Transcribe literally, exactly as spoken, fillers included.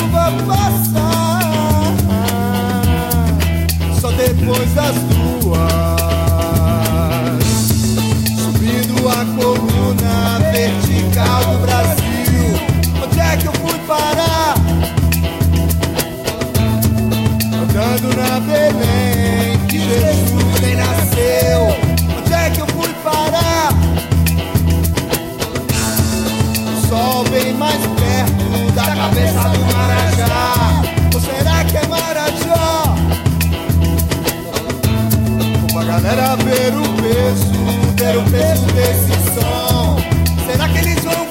chuva passar, só depois das duas, subindo a coluna vertical do Brasil. Onde é que eu fui parar? Andando na Belém que Jesus nem nasceu. Onde é que eu fui parar? O sol bem mais perto da cabeça do Marajá. Ou será que é Marajó? Vou pra galera ver o peso, ver o peso desse som. Será que eles vão